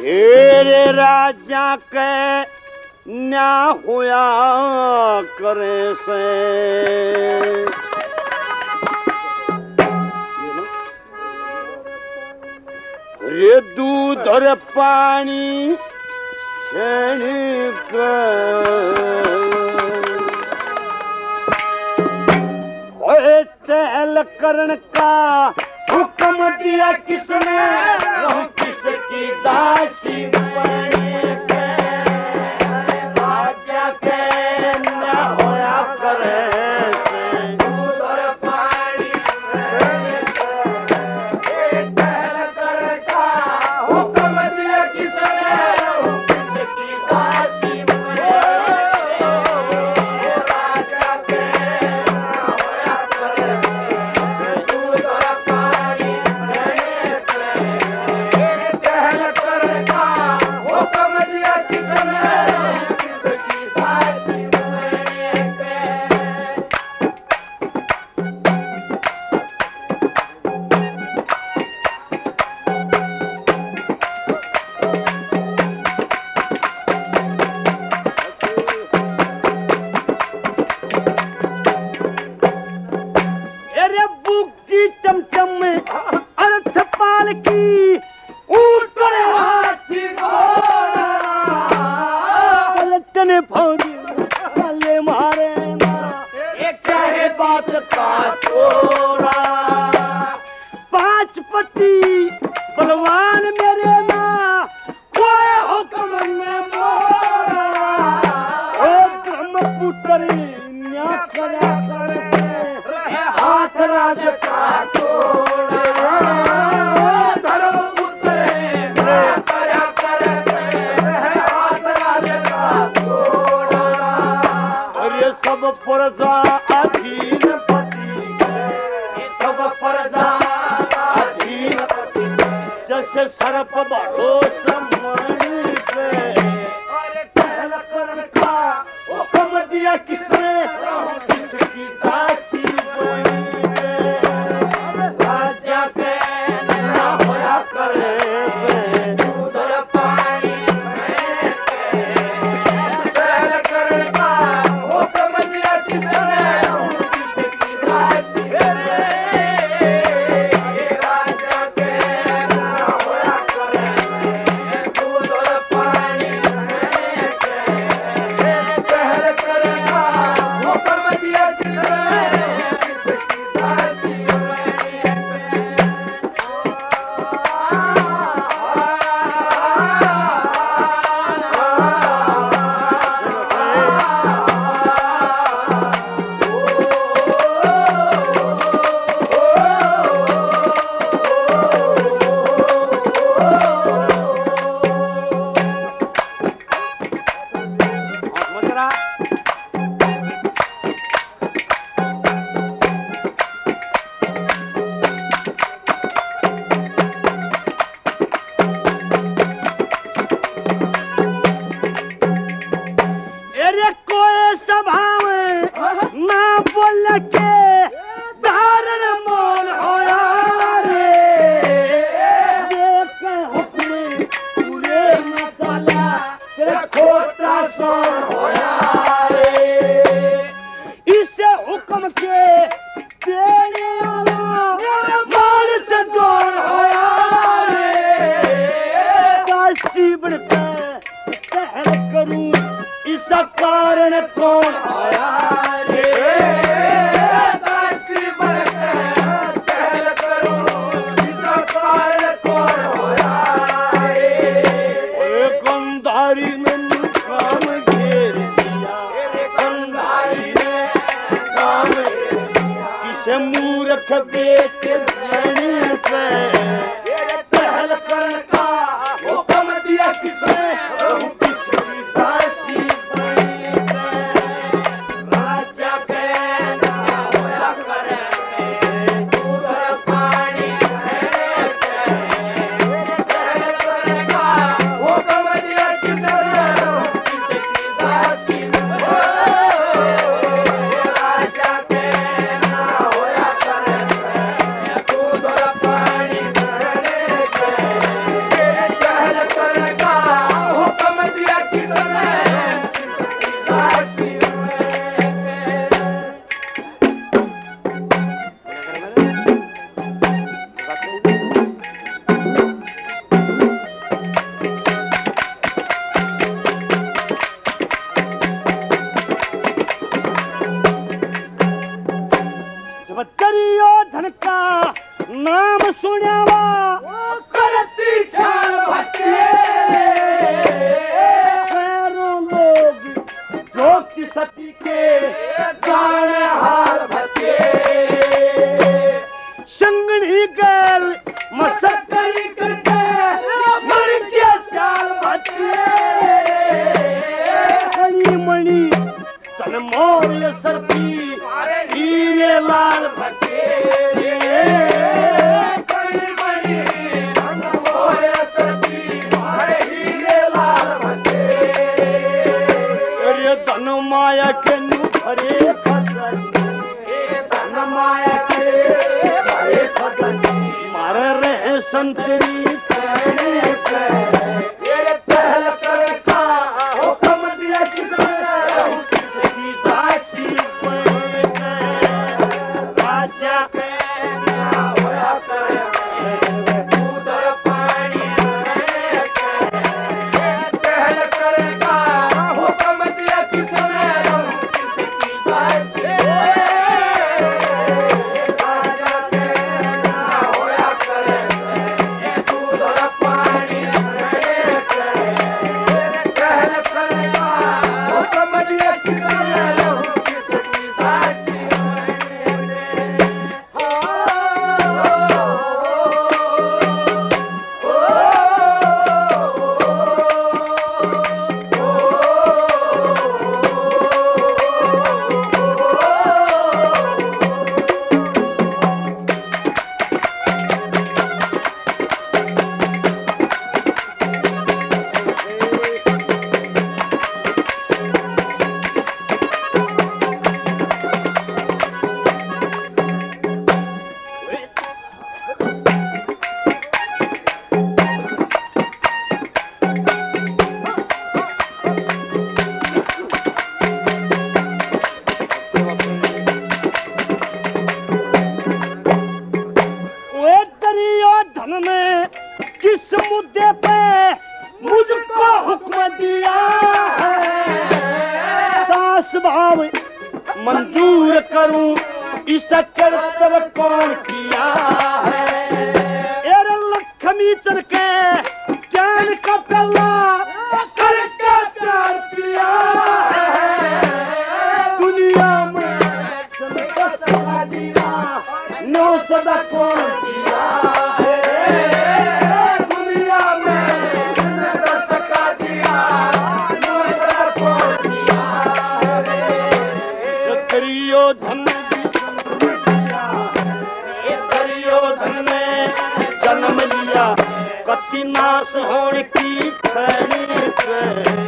तेरे राजा के न्या होया करे से रे दूध और पानी तेल करण का हुक्म दिया किसने किसकी दासी बने के राजा के न होया करे से दूध और पानी तेल करण का हुक्म दिया किसने किसकी दासी बने राजा के न होया करे दूध और पानी तेल करण का हुक्म दिया किसने किसकी दासी बने के अरे बुकी चमचम में अर्थ पाल की ऊट पर हाथी घोड़ा पलटने फौजी ले मारे ना एक कहे बात का तोड़ा पांच पट्टी बलवान मेरे ना कोई हुक्म में मोड़ा ओ ब्रह्मपुत्र न्या करा करते हाथ राज का तोड़ा धर्मपुत्र न्या करा करते हाथ राज का तोड़ा और ये सब प्रजा अधीन पति ये सब प्रजा अधीन पति जैसे सर्प भरोसा मणि पे और टहल करण का हुक्म दिया किसने किसकी दासी बनी के राजा के न होया करे से दूध और पानी टहल करण का हुक्म दिया किसने किसकी दासी बनी राजा के न होया करे दूध और पानी टहल करण का हुक्म दिया किसने किसकी दासी अरे कोई सभा में ना बोल के धारण मौन होया रे देख हुक्म पूरे मसाला तेरा खोटा सोन होया रे इसे हुक्म के देने वाला मान से जोड़ होया रे काशी बढ़ते कहर करूं इस कारण कौन आया रे दासी बनके कहल करूं इस कारण कौन आया रे गंधारी ने काम घेर दिया गंधारी ने काम किसे मूर्ख बेटे धनी पे कहल करण का हुक्म दिया किसने किसकी दासी बनी के राजा के न होया करे दूध और पानी कहल करण का हुक्म दिया किसने किसकी दासी राजा के न होया करे दूध और पानी करियो धन का नाम सुनावा करती जान भक्ति लोग जो कि सती के जाने हाल भक्ति संगनी गल मसकरी करते मर के साल भक्ति हनी मणि तन मोर सरपी हीरे लाल भक्ति माया के भरे फसन धन माया के भरे फसन मार रहे संतरी तेरे पहल कर का हुक्म दिया किसकी दासी बन राजा होया करे उधर पानी पहल कर का हुक्म दिया किसने किस मुद्दे पे मुझको हुक्म दिया है दास भाव मंजूर करूं इसका कर्तव्य कौन किया है एरे लक्ष्मी चर के ज्ञान का पहला करके प्यार किया है दुनिया में सदा दिया नो सदा कौन किया है धन में जन्म लिया कति नाश होने की खड़ी